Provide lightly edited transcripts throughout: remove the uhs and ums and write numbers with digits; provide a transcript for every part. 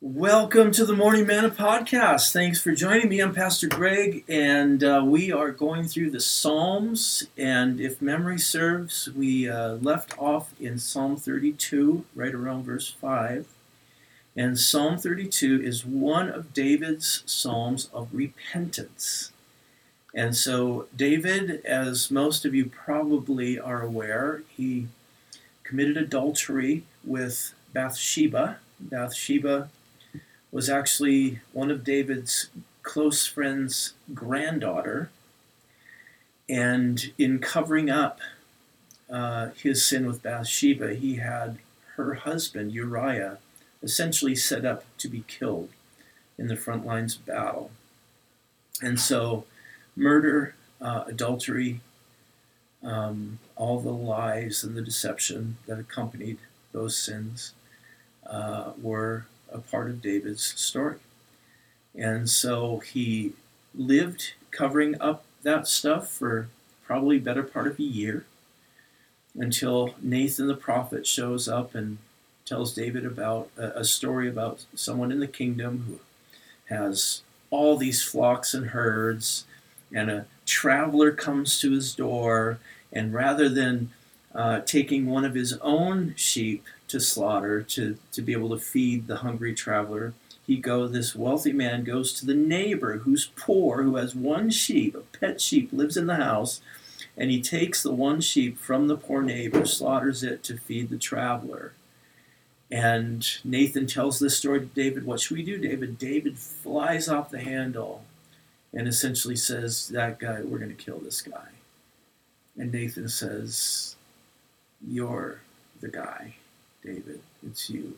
Welcome to the Morning Manna Podcast. Thanks for joining me. I'm Pastor Greg, and we are going through the Psalms. And if memory serves, we left off in Psalm 32, right around verse 5. And Psalm 32 is one of David's psalms of repentance. And so David, as most of you probably are aware, he committed adultery with Bathsheba. Bathsheba was actually one of David's close friends' granddaughter. And in covering up his sin with Bathsheba, he had her husband, Uriah, essentially set up to be killed in the front lines of battle. And so murder, adultery, all the lies and the deception that accompanied those sins were a part of David's story. And so he lived covering up that stuff for probably better part of a year until Nathan the prophet shows up and tells David about a story about someone in the kingdom who has all these flocks and herds, and a traveler comes to his door, and rather than taking one of his own sheep to slaughter to be able to feed the hungry traveler, this wealthy man goes to the neighbor who's poor, who has one sheep, a pet sheep, lives in the house, and he takes the one sheep from the poor neighbor, slaughters it to feed the traveler. And Nathan tells this story to David. What should we do, David? David flies off the handle and essentially says, that guy, we're going to kill this guy. And Nathan says, you're the guy, David. It's you.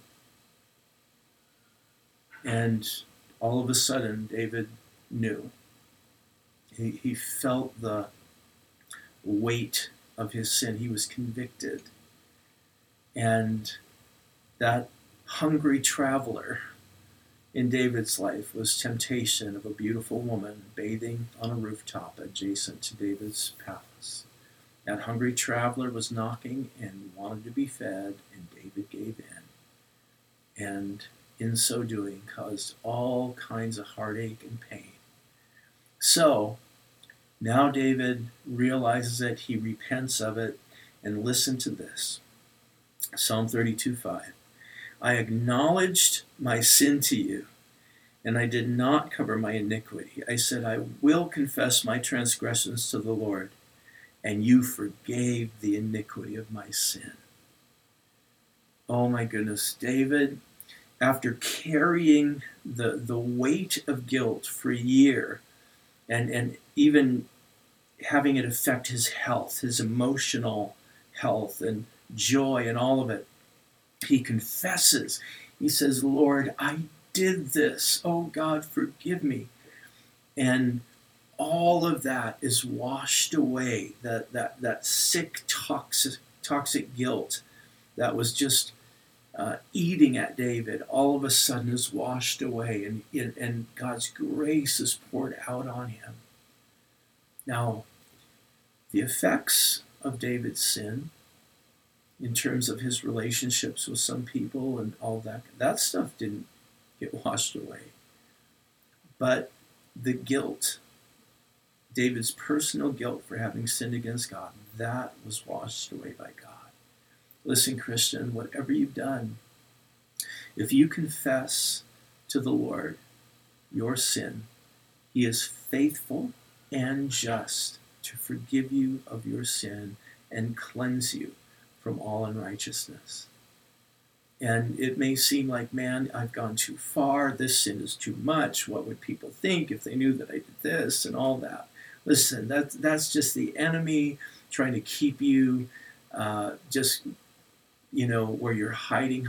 And all of a sudden, David knew. He felt the weight of his sin. He was convicted. And that hungry traveler in David's life was temptation of a beautiful woman bathing on a rooftop adjacent to David's palace. That hungry traveler was knocking and wanted to be fed, and David gave in. And in so doing, caused all kinds of heartache and pain. So, now David realizes it, he repents of it, and listen to this. Psalm 32:5. I acknowledged my sin to you, and I did not cover my iniquity. I said, I will confess my transgressions to the Lord, and you forgave the iniquity of my sin. Oh my goodness, David, after carrying the weight of guilt for a year, and even having it affect his health, his emotional health and joy and all of it, he confesses. He says, Lord, I did this. Oh God, forgive me. And all of that is washed away. That sick, toxic guilt that was just eating at David, all of a sudden is washed away, and God's grace is poured out on him. Now, the effects of David's sin, in terms of his relationships with some people and all that stuff didn't get washed away. But the guilt, David's personal guilt for having sinned against God, that was washed away by God. Listen, Christian, whatever you've done, if you confess to the Lord your sin, he is faithful and just to forgive you of your sin and cleanse you from all unrighteousness. And it may seem like, man, I've gone too far. This sin is too much. What would people think if they knew that I did this and all that? Listen, that's just the enemy trying to keep you where you're hiding.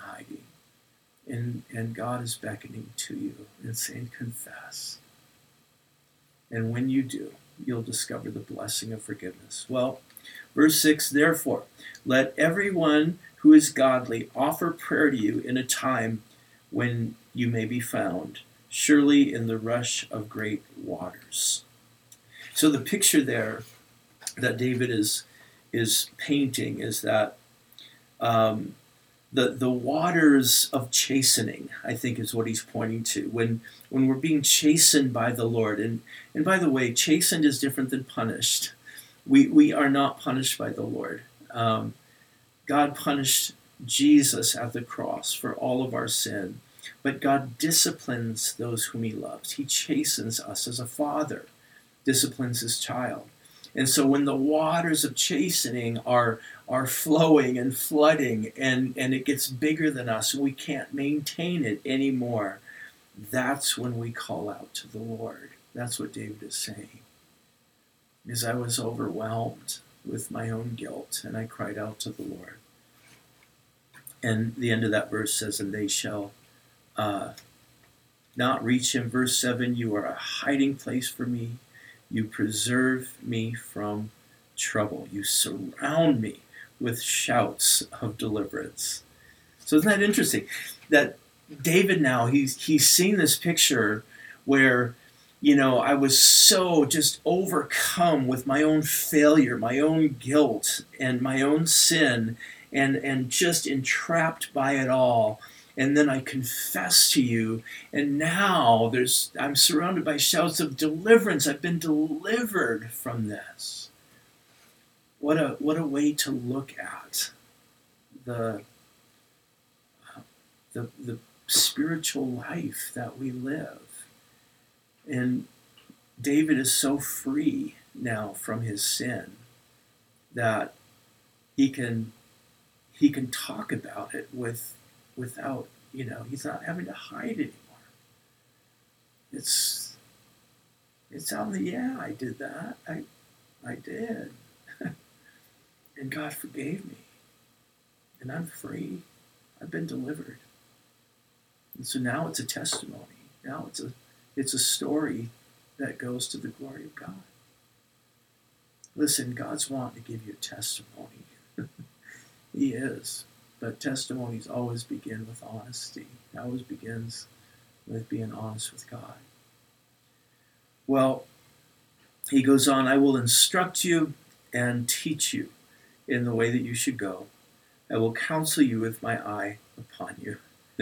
And God is beckoning to you and saying, confess. And when you do, you'll discover the blessing of forgiveness. Well, verse 6, therefore, let everyone who is godly offer prayer to you in a time when you may be found, surely in the rush of great waters. So the picture there that David is painting is that the waters of chastening, I think, is what he's pointing to. When we're being chastened by the Lord, and by the way, chastened is different than punished. We are not punished by the Lord. God punished Jesus at the cross for all of our sin, but God disciplines those whom he loves. He chastens us as a father disciplines his child. And so when the waters of chastening are flowing and flooding, and it gets bigger than us and we can't maintain it anymore, that's when we call out to the Lord. That's what David is saying. As I was overwhelmed with my own guilt, and I cried out to the Lord. And the end of that verse says, and they shall not reach him. Verse 7, you are a hiding place for me. You preserve me from trouble. You surround me with shouts of deliverance. So isn't that interesting? That David now, he's seen this picture where, I was so just overcome with my own failure, my own guilt, and my own sin, and just entrapped by it all. And then I confess to you, and now I'm surrounded by shouts of deliverance. I've been delivered from this. What a way to look at the spiritual life that we live. And David is so free now from his sin that he can talk about it without, he's not having to hide anymore. It's out there, I did that. I did. And God forgave me. And I'm free. I've been delivered. And so now it's a testimony. Now it's a story that goes to the glory of God. Listen, God's wanting to give you a testimony. He is. But testimonies always begin with honesty. It always begins with being honest with God. Well, he goes on, I will instruct you and teach you in the way that you should go. I will counsel you with my eye upon you.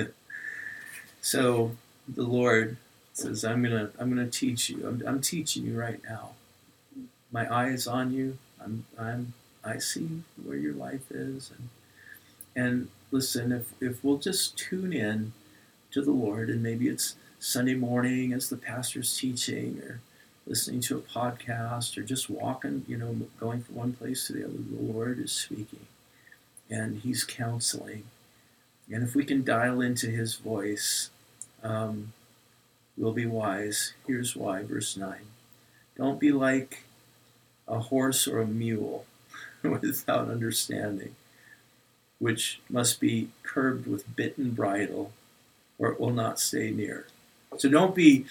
So the Lord says, I'm gonna teach you. I'm teaching you right now. My eye is on you. I see where your life is, and listen, if we'll just tune in to the Lord, and maybe it's Sunday morning as the pastor's teaching, or listening to a podcast, or just walking, going from one place to the other, the Lord is speaking, and he's counseling. And if we can dial into his voice, we'll be wise. Here's why, verse 9. Don't be like a horse or a mule without understanding, which must be curbed with bit and bridle, or it will not stay near. So don't be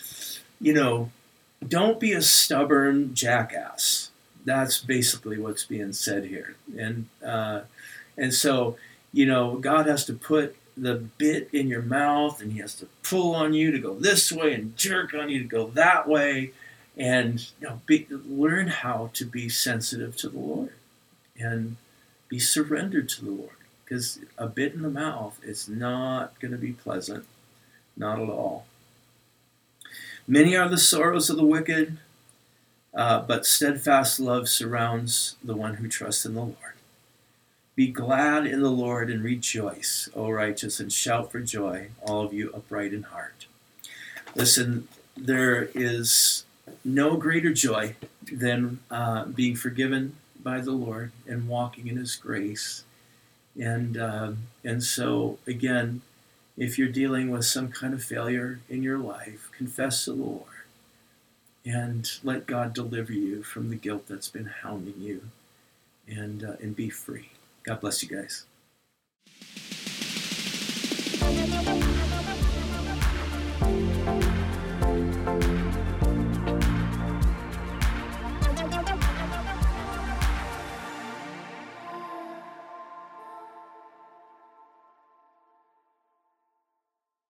a stubborn jackass. That's basically what's being said here. And so, God has to put the bit in your mouth, and he has to pull on you to go this way and jerk on you to go that way. And learn how to be sensitive to the Lord and be surrendered to the Lord. Because a bit in the mouth is not going to be pleasant. Not at all. Many are the sorrows of the wicked, but steadfast love surrounds the one who trusts in the Lord. Be glad in the Lord and rejoice, O righteous, and shout for joy, all of you upright in heart. Listen, there is no greater joy than being forgiven by the Lord and walking in his grace. And so, again, if you're dealing with some kind of failure in your life, confess to the Lord and let God deliver you from the guilt that's been hounding you, and be free. God bless you guys.